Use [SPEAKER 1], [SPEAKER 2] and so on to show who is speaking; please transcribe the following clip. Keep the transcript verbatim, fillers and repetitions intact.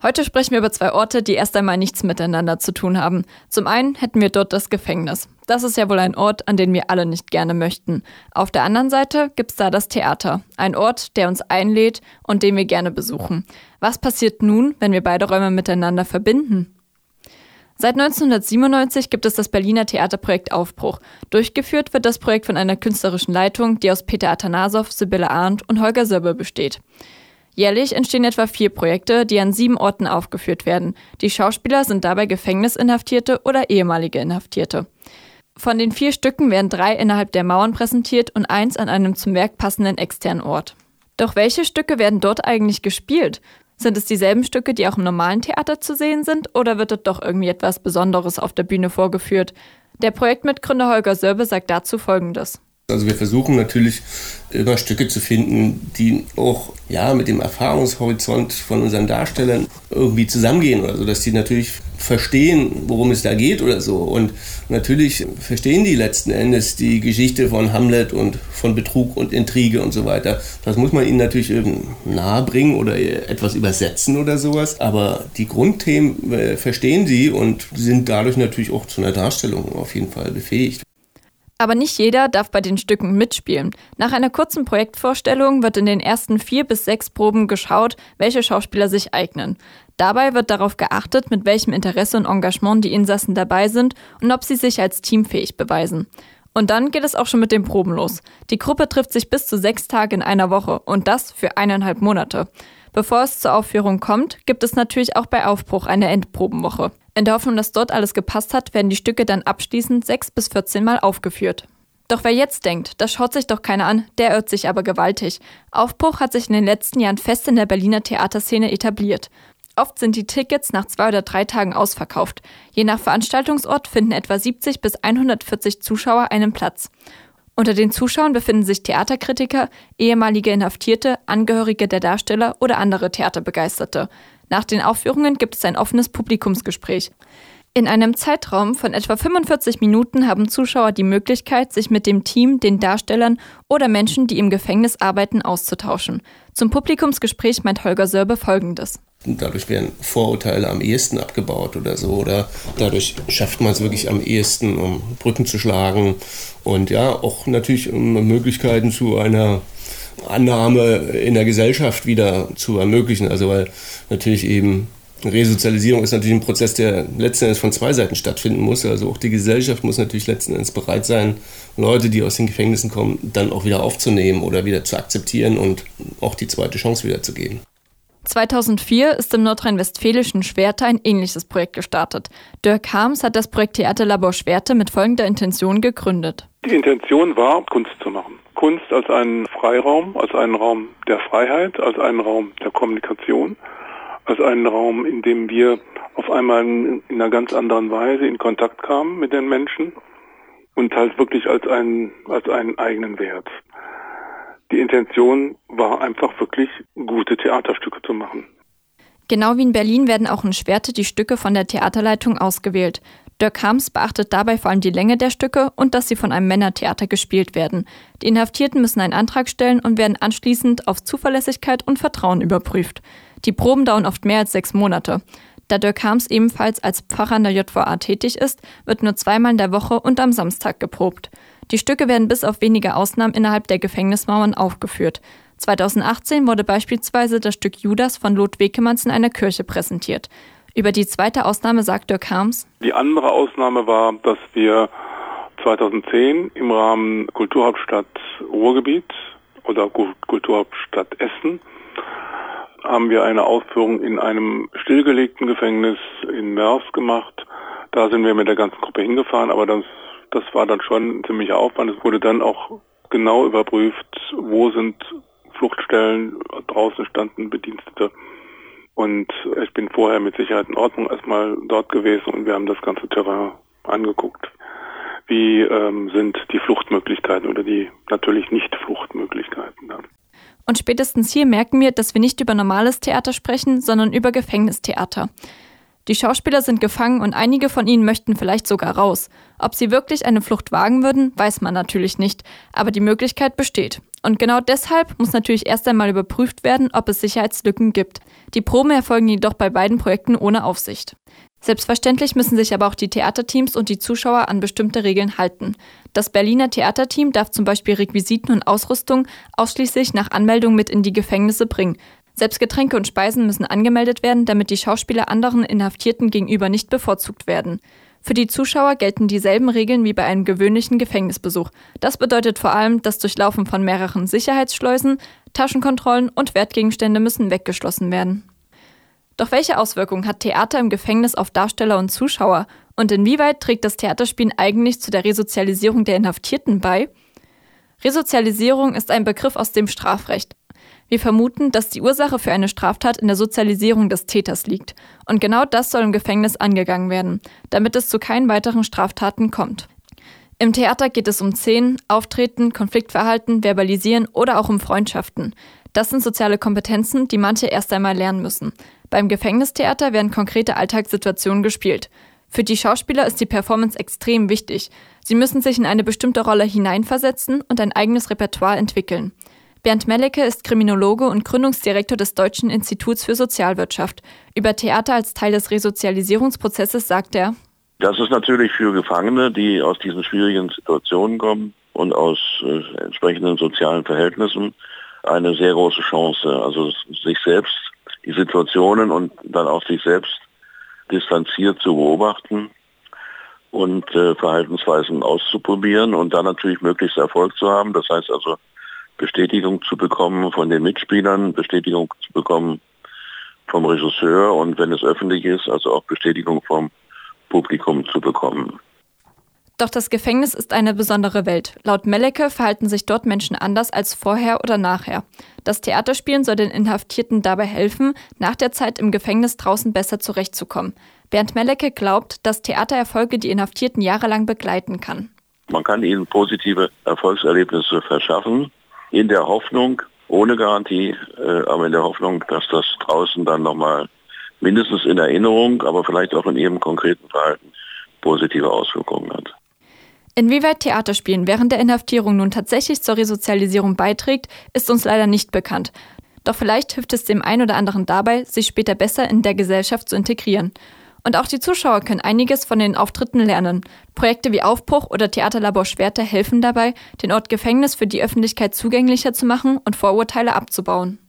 [SPEAKER 1] Heute sprechen wir über zwei Orte, die erst einmal nichts miteinander zu tun haben. Zum einen hätten wir dort das Gefängnis. Das ist ja wohl ein Ort, an den wir alle nicht gerne möchten. Auf der anderen Seite gibt's da das Theater. Ein Ort, der uns einlädt und den wir gerne besuchen. Was passiert nun, wenn wir beide Räume miteinander verbinden? Seit neunzehnhundertsiebenundneunzig gibt es das Berliner Theaterprojekt Aufbruch. Durchgeführt wird das Projekt von einer künstlerischen Leitung, die aus Peter Atanasoff, Sibylle Arndt und Holger Söbbe besteht. Jährlich entstehen etwa vier Projekte, die an sieben Orten aufgeführt werden. Die Schauspieler sind dabei Gefängnisinhaftierte oder ehemalige Inhaftierte. Von den vier Stücken werden drei innerhalb der Mauern präsentiert und eins an einem zum Werk passenden externen Ort. Doch welche Stücke werden dort eigentlich gespielt? Sind es dieselben Stücke, die auch im normalen Theater zu sehen sind, oder wird dort doch irgendwie etwas Besonderes auf der Bühne vorgeführt? Der Projektmitgründer Holger Söbbe sagt dazu Folgendes.
[SPEAKER 2] Also wir versuchen natürlich immer Stücke zu finden, die auch ja mit dem Erfahrungshorizont von unseren Darstellern irgendwie zusammengehen oder so, dass die natürlich verstehen, worum es da geht oder so. Und natürlich verstehen die letzten Endes die Geschichte von Hamlet und von Betrug und Intrige und so weiter. Das muss man ihnen natürlich irgendwie nahe bringen oder etwas übersetzen oder sowas. Aber die Grundthemen äh, verstehen sie und sind dadurch natürlich auch zu einer Darstellung auf jeden Fall befähigt.
[SPEAKER 1] Aber nicht jeder darf bei den Stücken mitspielen. Nach einer kurzen Projektvorstellung wird in den ersten vier bis sechs Proben geschaut, welche Schauspieler sich eignen. Dabei wird darauf geachtet, mit welchem Interesse und Engagement die Insassen dabei sind und ob sie sich als teamfähig beweisen. Und dann geht es auch schon mit den Proben los. Die Gruppe trifft sich bis zu sechs Tage in einer Woche und das für eineinhalb Monate. Bevor es zur Aufführung kommt, gibt es natürlich auch bei Aufbruch eine Endprobenwoche. In der Hoffnung, dass dort alles gepasst hat, werden die Stücke dann abschließend sechs bis vierzehn Mal aufgeführt. Doch wer jetzt denkt, das schaut sich doch keiner an, der irrt sich aber gewaltig. Aufbruch hat sich in den letzten Jahren fest in der Berliner Theaterszene etabliert. Oft sind die Tickets nach zwei oder drei Tagen ausverkauft. Je nach Veranstaltungsort finden etwa siebzig bis hundertvierzig Zuschauer einen Platz. Unter den Zuschauern befinden sich Theaterkritiker, ehemalige Inhaftierte, Angehörige der Darsteller oder andere Theaterbegeisterte. Nach den Aufführungen gibt es ein offenes Publikumsgespräch. In einem Zeitraum von etwa fünfundvierzig Minuten haben Zuschauer die Möglichkeit, sich mit dem Team, den Darstellern oder Menschen, die im Gefängnis arbeiten, auszutauschen. Zum Publikumsgespräch meint Holger Söbbe Folgendes.
[SPEAKER 2] Dadurch werden Vorurteile am ehesten abgebaut oder so. Oder dadurch schafft man es wirklich am ehesten, um Brücken zu schlagen. Und ja, auch natürlich um Möglichkeiten zu einer Annahme in der Gesellschaft wieder zu ermöglichen. Also weil natürlich eben Resozialisierung ist natürlich ein Prozess, der letzten Endes von zwei Seiten stattfinden muss. Also auch die Gesellschaft muss natürlich letzten Endes bereit sein, Leute, die aus den Gefängnissen kommen, dann auch wieder aufzunehmen oder wieder zu akzeptieren und auch die zweite Chance wieder zu geben.
[SPEAKER 1] zweitausendvier ist im nordrhein-westfälischen Schwerte ein ähnliches Projekt gestartet. Dirk Harms hat das Projekt Theaterlabor Schwerte mit folgender Intention gegründet.
[SPEAKER 3] Die Intention war, Kunst zu machen. Kunst als einen Freiraum, als einen Raum der Freiheit, als einen Raum der Kommunikation, als einen Raum, in dem wir auf einmal in einer ganz anderen Weise in Kontakt kamen mit den Menschen und halt wirklich als einen, als einen eigenen Wert. Die Intention war einfach wirklich, gute Theaterstücke zu machen.
[SPEAKER 1] Genau wie in Berlin werden auch in Schwerte die Stücke von der Theaterleitung ausgewählt. Dirk Harms beachtet dabei vor allem die Länge der Stücke und dass sie von einem Männertheater gespielt werden. Die Inhaftierten müssen einen Antrag stellen und werden anschließend auf Zuverlässigkeit und Vertrauen überprüft. Die Proben dauern oft mehr als sechs Monate. Da Dirk Harms ebenfalls als Pfarrer an der J V A tätig ist, wird nur zweimal in der Woche und am Samstag geprobt. Die Stücke werden bis auf wenige Ausnahmen innerhalb der Gefängnismauern aufgeführt. zweitausendachtzehn wurde beispielsweise das Stück Judas von Lot Wekemanns in einer Kirche präsentiert. Über die zweite Ausnahme sagt Dirk Harms:
[SPEAKER 3] Die andere Ausnahme war, dass wir zweitausendzehn im Rahmen Kulturhauptstadt Ruhrgebiet oder Kulturhauptstadt Essen haben wir eine Aufführung in einem stillgelegten Gefängnis in Mörs gemacht. Da sind wir mit der ganzen Gruppe hingefahren, aber das, das war dann schon ein ziemlicher Aufwand. Es wurde dann auch genau überprüft, wo sind Fluchtstellen, draußen standen Bedienstete. Und ich bin vorher mit Sicherheit in Ordnung erstmal dort gewesen und wir haben das ganze Terrain angeguckt. Wie ähm, sind die Fluchtmöglichkeiten oder die natürlich Nicht-Fluchtmöglichkeiten dann.
[SPEAKER 1] Und spätestens hier merken wir, dass wir nicht über normales Theater sprechen, sondern über Gefängnistheater. Die Schauspieler sind gefangen und einige von ihnen möchten vielleicht sogar raus. Ob sie wirklich eine Flucht wagen würden, weiß man natürlich nicht, aber die Möglichkeit besteht. Und genau deshalb muss natürlich erst einmal überprüft werden, ob es Sicherheitslücken gibt. Die Proben erfolgen jedoch bei beiden Projekten ohne Aufsicht. Selbstverständlich müssen sich aber auch die Theaterteams und die Zuschauer an bestimmte Regeln halten. Das Berliner Theaterteam darf zum Beispiel Requisiten und Ausrüstung ausschließlich nach Anmeldung mit in die Gefängnisse bringen. Selbst Getränke und Speisen müssen angemeldet werden, damit die Schauspieler anderen Inhaftierten gegenüber nicht bevorzugt werden. Für die Zuschauer gelten dieselben Regeln wie bei einem gewöhnlichen Gefängnisbesuch. Das bedeutet vor allem das Durchlaufen von mehreren Sicherheitsschleusen, Taschenkontrollen und Wertgegenstände müssen weggeschlossen werden. Doch welche Auswirkungen hat Theater im Gefängnis auf Darsteller und Zuschauer? Und inwieweit trägt das Theaterspielen eigentlich zu der Resozialisierung der Inhaftierten bei? Resozialisierung ist ein Begriff aus dem Strafrecht. Wir vermuten, dass die Ursache für eine Straftat in der Sozialisierung des Täters liegt. Und genau das soll im Gefängnis angegangen werden, damit es zu keinen weiteren Straftaten kommt. Im Theater geht es um Szenen, Auftreten, Konfliktverhalten, Verbalisieren oder auch um Freundschaften. Das sind soziale Kompetenzen, die manche erst einmal lernen müssen. Beim Gefängnistheater werden konkrete Alltagssituationen gespielt. Für die Schauspieler ist die Performance extrem wichtig. Sie müssen sich in eine bestimmte Rolle hineinversetzen und ein eigenes Repertoire entwickeln. Bernd Mellecke ist Kriminologe und Gründungsdirektor des Deutschen Instituts für Sozialwirtschaft. Über Theater als Teil des Resozialisierungsprozesses sagt er:
[SPEAKER 4] Das ist natürlich für Gefangene, die aus diesen schwierigen Situationen kommen und aus äh, entsprechenden sozialen Verhältnissen, eine sehr große Chance. Also sich selbst, die Situationen und dann auch sich selbst distanziert zu beobachten und äh, Verhaltensweisen auszuprobieren und dann natürlich möglichst Erfolg zu haben. Das heißt also, Bestätigung zu bekommen von den Mitspielern, Bestätigung zu bekommen vom Regisseur und wenn es öffentlich ist, also auch Bestätigung vom Publikum zu bekommen.
[SPEAKER 1] Doch das Gefängnis ist eine besondere Welt. Laut Mellecke verhalten sich dort Menschen anders als vorher oder nachher. Das Theaterspielen soll den Inhaftierten dabei helfen, nach der Zeit im Gefängnis draußen besser zurechtzukommen. Bernd Mellecke glaubt, dass Theatererfolge die Inhaftierten jahrelang begleiten kann.
[SPEAKER 4] Man kann ihnen positive Erfolgserlebnisse verschaffen, in der Hoffnung, ohne Garantie, äh, aber in der Hoffnung, dass das draußen dann nochmal mindestens in Erinnerung, aber vielleicht auch in ihrem konkreten Verhalten positive Auswirkungen hat.
[SPEAKER 1] Inwieweit Theaterspielen während der Inhaftierung nun tatsächlich zur Resozialisierung beiträgt, ist uns leider nicht bekannt. Doch vielleicht hilft es dem einen oder anderen dabei, sich später besser in der Gesellschaft zu integrieren. Und auch die Zuschauer können einiges von den Auftritten lernen. Projekte wie Aufbruch oder Theaterlabor Schwerter helfen dabei, den Ort Gefängnis für die Öffentlichkeit zugänglicher zu machen und Vorurteile abzubauen.